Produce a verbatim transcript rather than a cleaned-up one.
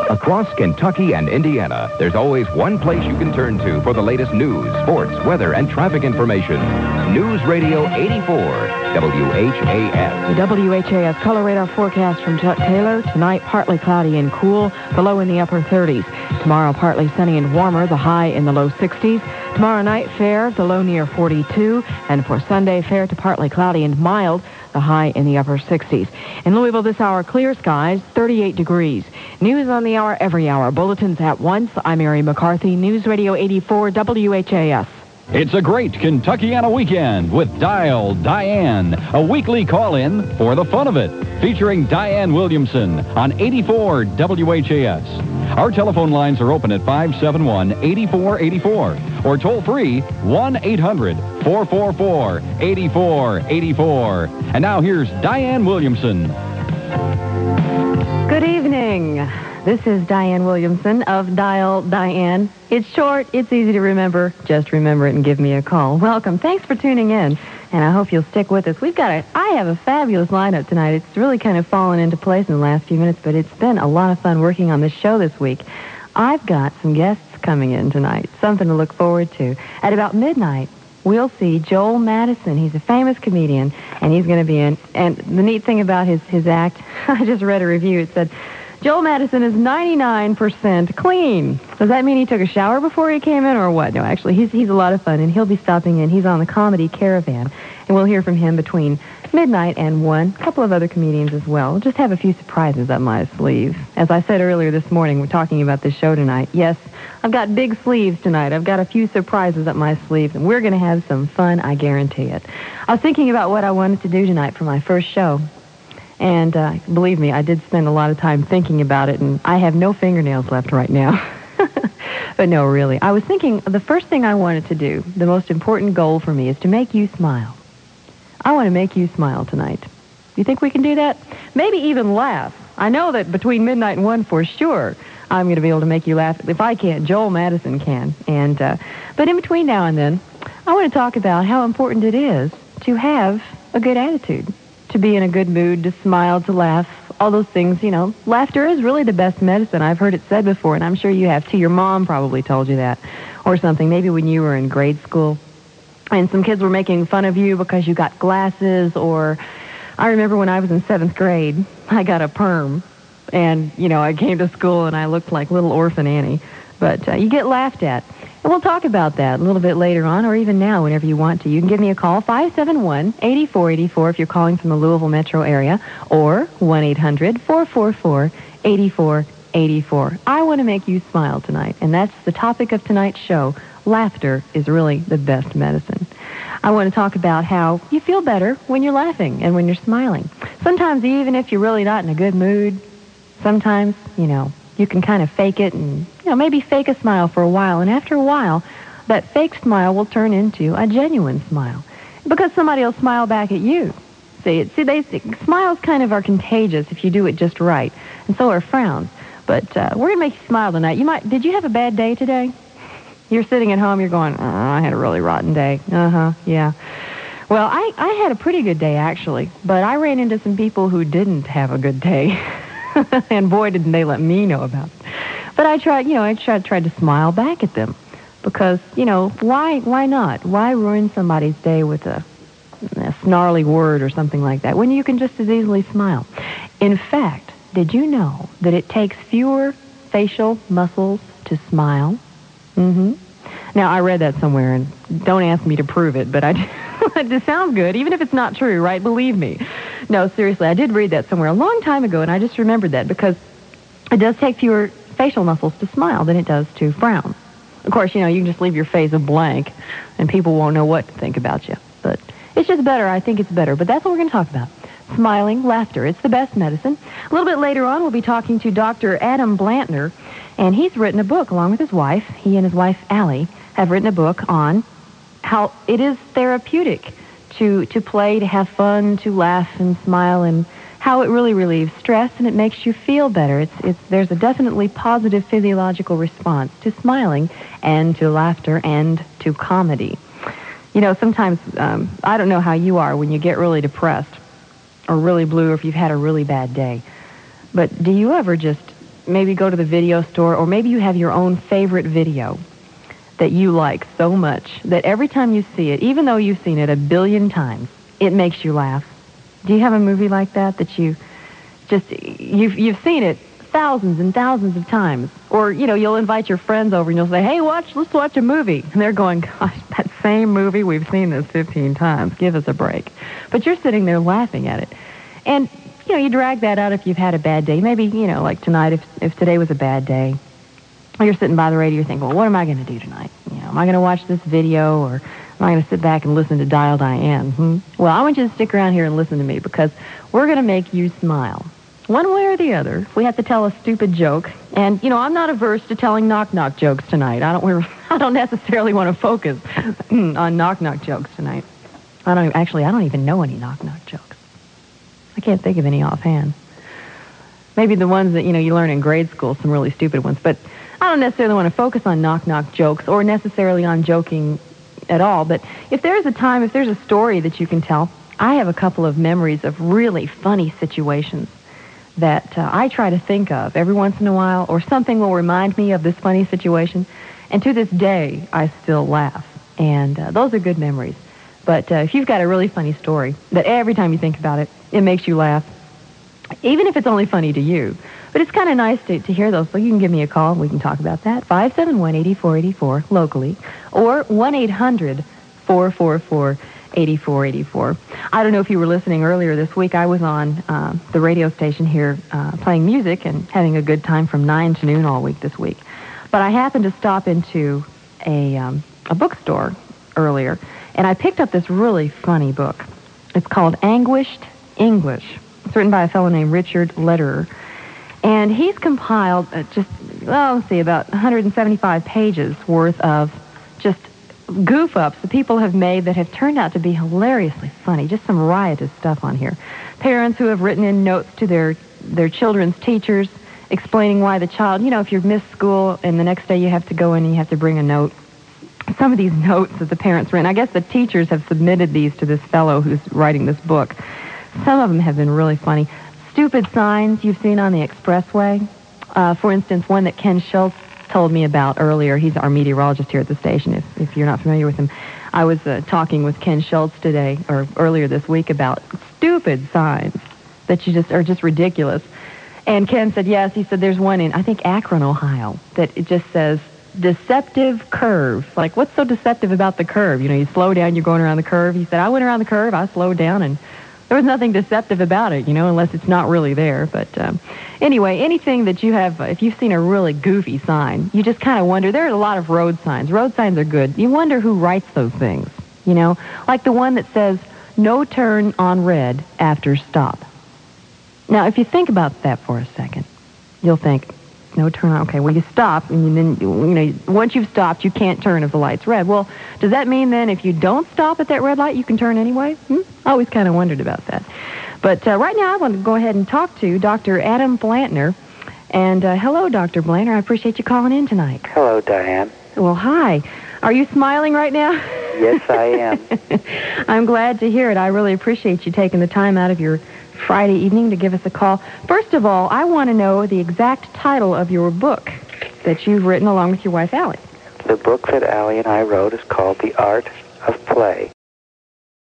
Across Kentucky and Indiana, there's always one place you can turn to for the latest news, sports, weather, and traffic information. News Radio eighty-four, W H A S. The W H A S color radar forecast from Chuck Taylor. Tonight, partly cloudy and cool, the low in the upper thirties. Tomorrow, partly sunny and warmer, the high in the low sixties. Tomorrow night, fair, the low near forty-two. And for Sunday, fair to partly cloudy and mild, the high in the upper sixties. In Louisville this hour, clear skies, thirty-eight degrees. News on the hour, every hour. Bulletins at once. I'm Mary McCarthy, News Radio eighty-four, W H A S. It's a great Kentuckiana weekend with Dial Diane, a weekly call-in for the fun of it, featuring Diane Williamson on eighty-four W H A S. Our telephone lines are open at five seven one, eight four eight four or toll-free one eight hundred, four four four, eight four eight four. And now here's Diane Williamson. Good evening. This is Diane Williamson of Dial Diane. It's short, it's easy to remember. Just remember it and give me a call. Welcome. Thanks for tuning in, and I hope you'll stick with us. We've got a, I have a fabulous lineup tonight. It's really kind of fallen into place in the last few minutes, but it's been a lot of fun working on this show this week. I've got some guests coming in tonight, something to look forward to. At about midnight, we'll see Joel Madison. He's a famous comedian, and he's going to be in. And the neat thing about his, his act, I just read a review. It said, Joel Madison is ninety-nine percent clean. Does that mean he took a shower before he came in or what? No, actually, he's he's a lot of fun, and he'll be stopping in. He's on the Comedy Caravan, and we'll hear from him between midnight and one. A couple of other comedians as well. We'll just have a few surprises up my sleeve. As I said earlier this morning, we're talking about this show tonight. Yes, I've got big sleeves tonight. I've got a few surprises up my sleeves, and we're going to have some fun, I guarantee it. I was thinking about what I wanted to do tonight for my first show. And uh, believe me, I did spend a lot of time thinking about it, and I have no fingernails left right now. But no, really. I was thinking the first thing I wanted to do, the most important goal for me, is to make you smile. I want to make you smile tonight. Do you think we can do that? Maybe even laugh. I know that between midnight and one, for sure, I'm going to be able to make you laugh. If I can't, Joel Madison can. And uh, but in between now and then, I want to talk about how important it is to have a good attitude. To be in a good mood, to smile, to laugh, all those things, you know. Laughter is really the best medicine. I've heard it said before, and I'm sure you have too. Your mom probably told you that or something, maybe when you were in grade school. And some kids were making fun of you because you got glasses, or I remember when I was in seventh grade, I got a perm, and, you know, I came to school and I looked like little orphan Annie. But uh, you get laughed at. And we'll talk about that a little bit later on, or even now, whenever you want to. You can give me a call, five seven one, eight four eight four, if you're calling from the Louisville metro area, or one eight hundred, four four four, eight four eight four. I want to make you smile tonight, and that's the topic of tonight's show. Laughter is really the best medicine. I want to talk about how you feel better when you're laughing and when you're smiling. Sometimes, even if you're really not in a good mood, sometimes, you know, you can kind of fake it and, you know, maybe fake a smile for a while. And after a while, that fake smile will turn into a genuine smile because somebody will smile back at you. See, it, see, they smiles kind of are contagious if you do it just right, and so are frowns. But uh, we're gonna make you smile tonight. You might. Did you have a bad day today? You're sitting at home. You're going, oh, I had a really rotten day. Uh huh. Yeah. Well, I I had a pretty good day actually, but I ran into some people who didn't have a good day. And boy, didn't they let me know about it. But I tried, you know, I tried, tried to smile back at them because, you know, why why not? Why ruin somebody's day with a, a snarly word or something like that when you can just as easily smile? In fact, did you know that it takes fewer facial muscles to smile? Mm-hmm. Now, I read that somewhere, and don't ask me to prove it, but I it just sounds good, even if it's not true, right? Believe me. No, seriously, I did read that somewhere a long time ago, and I just remembered that because it does take fewer facial muscles to smile than it does to frown. Of course, you know, you can just leave your face a blank, and people won't know what to think about you. But it's just better. I think it's better. But that's what we're going to talk about. Smiling, laughter. It's the best medicine. A little bit later on, we'll be talking to Doctor Adam Blantner, and he's written a book along with his wife. He and his wife, Allie, have written a book on how it is therapeutic to to play, to have fun, to laugh and smile, and how it really relieves stress and it makes you feel better. It's it's there's a definitely positive physiological response to smiling and to laughter and to comedy. You know, sometimes um, I don't know how you are when you get really depressed or really blue, or if you've had a really bad day, but do you ever just maybe go to the video store, or maybe you have your own favorite video that you like so much that every time you see it, even though you've seen it a billion times, it makes you laugh. Do you have a movie like that that you just, you've, you've seen it thousands and thousands of times? Or, you know, you'll invite your friends over and you'll say, hey, watch, let's watch a movie. And they're going, gosh, that same movie, we've seen this fifteen times. Give us a break. But you're sitting there laughing at it. And, you know, you drag that out if you've had a bad day. Maybe, you know, like tonight, if, if today was a bad day, or you're sitting by the radio, you're thinking, well, what am I going to do tonight? You know, am I going to watch this video, or am I going to sit back and listen to Dial Diane? Hmm? Well, I want you to stick around here and listen to me, because we're going to make you smile. One way or the other, if we have to tell a stupid joke. And, you know, I'm not averse to telling knock-knock jokes tonight. I don't we're, I don't necessarily want to focus on knock-knock jokes tonight. I don't actually, I don't even know any knock-knock jokes. I can't think of any offhand. Maybe the ones that, you know, you learn in grade school, some really stupid ones. But I don't necessarily want to focus on knock-knock jokes, or necessarily on joking at all. But if there's a time, if there's a story that you can tell, I have a couple of memories of really funny situations that uh, I try to think of every once in a while, or something will remind me of this funny situation. And to this day, I still laugh. And uh, those are good memories. But uh, if you've got a really funny story that every time you think about it, it makes you laugh, even if it's only funny to you. But it's kind of nice to, to hear those. So you can give me a call and we can talk about that. five seven one, eight four eight four locally, or one eight hundred, four four four, eight four eight four. I don't know if you were listening earlier this week. I was on uh, the radio station here uh, playing music and having a good time from nine to noon all week this week. But I happened to stop into a, um, a bookstore earlier, and I picked up this really funny book. It's called Anguished English. It's written by a fellow named Richard Lederer. And he's compiled uh, just, well, let's see, about one hundred seventy-five pages worth of just goof-ups that people have made that have turned out to be hilariously funny. Just some riotous stuff on here. Parents who have written in notes to their, their children's teachers explaining why the child, you know, if you've missed school and the next day you have to go in and you have to bring a note. Some of these notes that the parents written, I guess the teachers have submitted these to this fellow who's writing this book. Some of them have been really funny. Stupid signs you've seen on the expressway. Uh, for instance, one that Ken Schultz told me about earlier. He's our meteorologist here at the station, if, if you're not familiar with him. I was uh, talking with Ken Schultz today, or earlier this week, about stupid signs that you just are just ridiculous. And Ken said, yes, he said there's one in, I think, Akron, Ohio, that it just says, deceptive curve. Like, what's so deceptive about the curve? You know, you slow down, you're going around the curve. He said, I went around the curve, I slowed down, and there was nothing deceptive about it, you know, unless it's not really there. But um, anyway, anything that you have, if you've seen a really goofy sign, you just kind of wonder. There are a lot of road signs. Road signs are good. You wonder who writes those things, you know, like the one that says, no turn on red after stop. Now, if you think about that for a second, you'll think, no turn on. Okay, well, you stop, and then, you know, once you've stopped, you can't turn if the light's red. Well, does that mean then if you don't stop at that red light, you can turn anyway? Hmm? I always kind of wondered about that. But uh, right now, I want to go ahead and talk to Doctor Adam Blantner. And uh, hello, Doctor Blantner. I appreciate you calling in tonight. Hello, Diane. Well, hi. Are you smiling right now? Yes, I am. I'm glad to hear it. I really appreciate you taking the time out of your Friday evening to give us a call. First of all, I want to know the exact title of your book that you've written along with your wife, Allie. The book that Allie and I wrote is called The Art of Play.